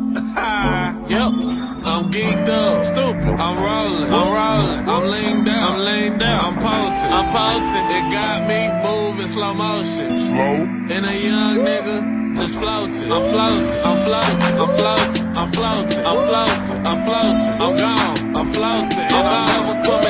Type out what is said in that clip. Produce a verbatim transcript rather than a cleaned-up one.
Yep, I'm geeked up, stupid. I'm rolling, I'm rolling, I'm leaned down, I'm leaned down, I'm potent, I'm potent. It got me moving slow motion, slow. And a young nigga just floating. I'm floating, I'm floating, I'm floating, I'm floating, I'm floating, I'm floating, I'm gone, I'm floating. And I'm never coming